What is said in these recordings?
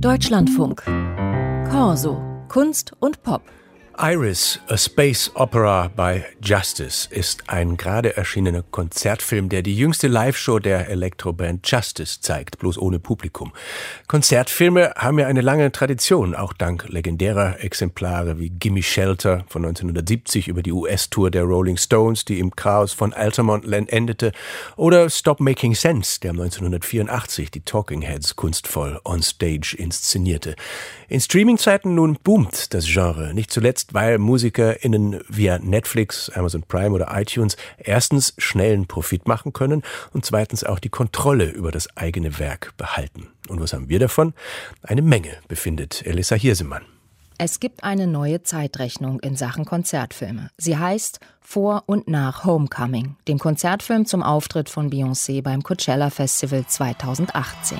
Deutschlandfunk. Corso. Kunst und Pop. Iris, A Space Opera by Justice ist ein gerade erschienener Konzertfilm, der die jüngste Live-Show der Elektroband Justice zeigt, bloß ohne Publikum. Konzertfilme haben ja eine lange Tradition, auch dank legendärer Exemplare wie Gimme Shelter von 1970 über die US-Tour der Rolling Stones, die im Chaos von Altamont endete, oder Stop Making Sense, der 1984 die Talking Heads kunstvoll on stage inszenierte. In Streaming-Zeiten nun boomt das Genre, nicht zuletzt, weil MusikerInnen via Netflix, Amazon Prime oder iTunes erstens schnellen Profit machen können und zweitens auch die Kontrolle über das eigene Werk behalten. Und was haben wir davon? Eine Menge, befindet Elissa Hirsemann. Es gibt eine neue Zeitrechnung in Sachen Konzertfilme. Sie heißt Vor und nach Homecoming, dem Konzertfilm zum Auftritt von Beyoncé beim Coachella Festival 2018.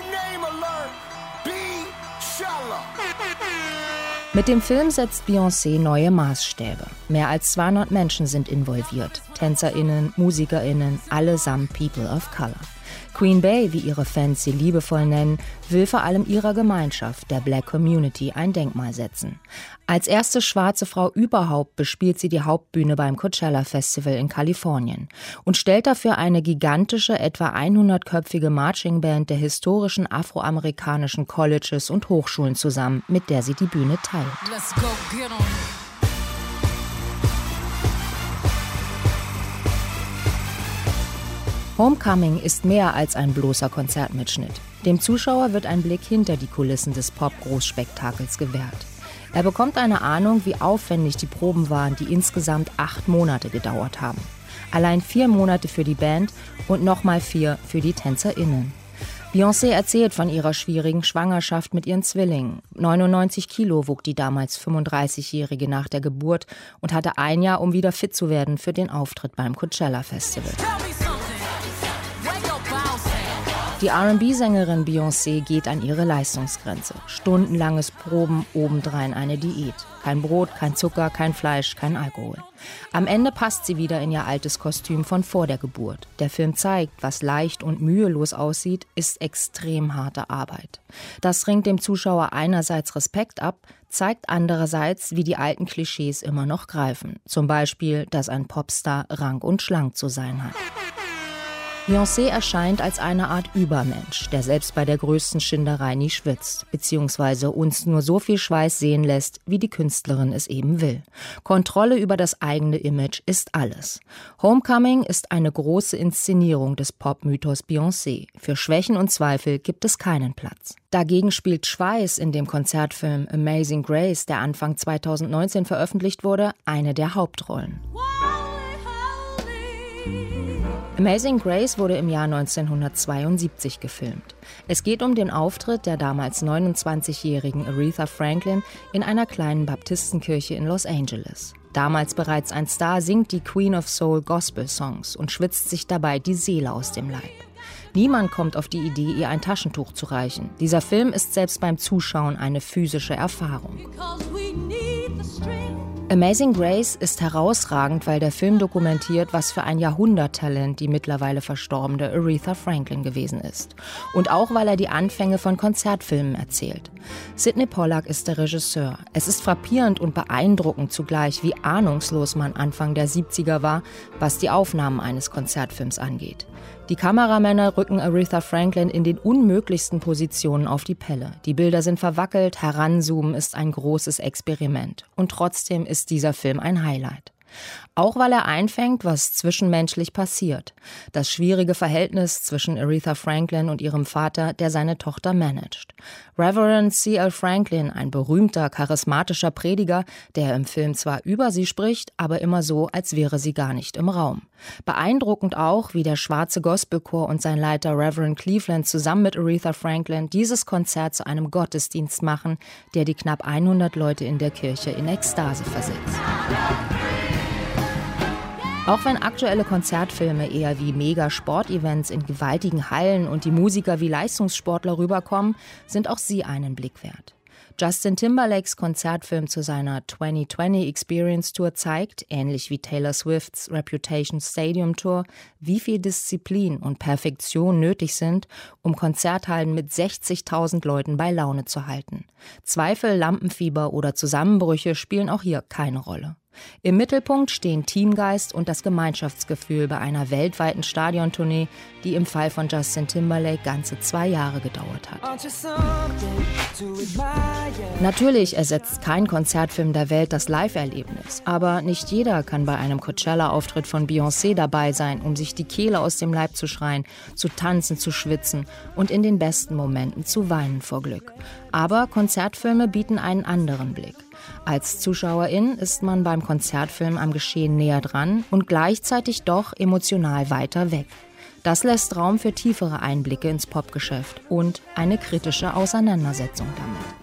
Mit dem Film setzt Beyoncé neue Maßstäbe. Mehr als 200 Menschen sind involviert. TänzerInnen, MusikerInnen, allesamt People of Color. Queen Bey, wie ihre Fans sie liebevoll nennen, will vor allem ihrer Gemeinschaft, der Black Community, ein Denkmal setzen. Als erste schwarze Frau überhaupt bespielt sie die Hauptbühne beim Coachella Festival in Kalifornien und stellt dafür eine gigantische, etwa 100-köpfige Marchingband der historischen afroamerikanischen Colleges und Hochschulen zusammen, mit der sie die Bühne teilt. Let's go get 'em. Homecoming ist mehr als ein bloßer Konzertmitschnitt. Dem Zuschauer wird ein Blick hinter die Kulissen des Pop-Großspektakels gewährt. Er bekommt eine Ahnung, wie aufwendig die Proben waren, die insgesamt 8 Monate gedauert haben. Allein 4 Monate für die Band und nochmal 4 für die TänzerInnen. Beyoncé erzählt von ihrer schwierigen Schwangerschaft mit ihren Zwillingen. 99 Kilo wog die damals 35-Jährige nach der Geburt und hatte ein Jahr, um wieder fit zu werden für den Auftritt beim Coachella Festival. Die R&B-Sängerin Beyoncé geht an ihre Leistungsgrenze. Stundenlanges Proben, obendrein eine Diät. Kein Brot, kein Zucker, kein Fleisch, kein Alkohol. Am Ende passt sie wieder in ihr altes Kostüm von vor der Geburt. Der Film zeigt, was leicht und mühelos aussieht, ist extrem harte Arbeit. Das ringt dem Zuschauer einerseits Respekt ab, zeigt andererseits, wie die alten Klischees immer noch greifen. Zum Beispiel, dass ein Popstar rank und schlank zu sein hat. Beyoncé erscheint als eine Art Übermensch, der selbst bei der größten Schinderei nie schwitzt, beziehungsweise uns nur so viel Schweiß sehen lässt, wie die Künstlerin es eben will. Kontrolle über das eigene Image ist alles. Homecoming ist eine große Inszenierung des Pop-Mythos Beyoncé. Für Schwächen und Zweifel gibt es keinen Platz. Dagegen spielt Schweiß in dem Konzertfilm Amazing Grace, der Anfang 2019 veröffentlicht wurde, eine der Hauptrollen. Amazing Grace wurde im Jahr 1972 gefilmt. Es geht um den Auftritt der damals 29-jährigen Aretha Franklin in einer kleinen Baptistenkirche in Los Angeles. Damals bereits ein Star singt die Queen of Soul Gospel-Songs und schwitzt sich dabei die Seele aus dem Leib. Niemand kommt auf die Idee, ihr ein Taschentuch zu reichen. Dieser Film ist selbst beim Zuschauen eine physische Erfahrung. Amazing Grace ist herausragend, weil der Film dokumentiert, was für ein Jahrhunderttalent die mittlerweile verstorbene Aretha Franklin gewesen ist. Und auch, weil er die Anfänge von Konzertfilmen erzählt. Sidney Pollack ist der Regisseur. Es ist frappierend und beeindruckend zugleich, wie ahnungslos man Anfang der 70er war, was die Aufnahmen eines Konzertfilms angeht. Die Kameramänner rücken Aretha Franklin in den unmöglichsten Positionen auf die Pelle. Die Bilder sind verwackelt, Heranzoomen ist ein großes Experiment. Und trotzdem ist dieser Film ein Highlight. Auch weil er einfängt, was zwischenmenschlich passiert. Das schwierige Verhältnis zwischen Aretha Franklin und ihrem Vater, der seine Tochter managt. Reverend C.L. Franklin, ein berühmter, charismatischer Prediger, der im Film zwar über sie spricht, aber immer so, als wäre sie gar nicht im Raum. Beeindruckend auch, wie der schwarze Gospelchor und sein Leiter Reverend Cleveland zusammen mit Aretha Franklin dieses Konzert zu einem Gottesdienst machen, der die knapp 100 Leute in der Kirche in Ekstase versetzt. Auch wenn aktuelle Konzertfilme eher wie Mega-Sportevents in gewaltigen Hallen und die Musiker wie Leistungssportler rüberkommen, sind auch sie einen Blick wert. Justin Timberlakes Konzertfilm zu seiner 2020 Experience Tour zeigt, ähnlich wie Taylor Swifts Reputation Stadium Tour, wie viel Disziplin und Perfektion nötig sind, um Konzerthallen mit 60.000 Leuten bei Laune zu halten. Zweifel, Lampenfieber oder Zusammenbrüche spielen auch hier keine Rolle. Im Mittelpunkt stehen Teamgeist und das Gemeinschaftsgefühl bei einer weltweiten Stadiontournee, die im Fall von Justin Timberlake ganze 2 Jahre gedauert hat. Natürlich ersetzt kein Konzertfilm der Welt das Live-Erlebnis, aber nicht jeder kann bei einem Coachella-Auftritt von Beyoncé dabei sein, um sich die Kehle aus dem Leib zu schreien, zu tanzen, zu schwitzen und in den besten Momenten zu weinen vor Glück. Aber Konzertfilme bieten einen anderen Blick. Als Zuschauerin ist man beim Konzertfilm am Geschehen näher dran und gleichzeitig doch emotional weiter weg. Das lässt Raum für tiefere Einblicke ins Popgeschäft und eine kritische Auseinandersetzung damit.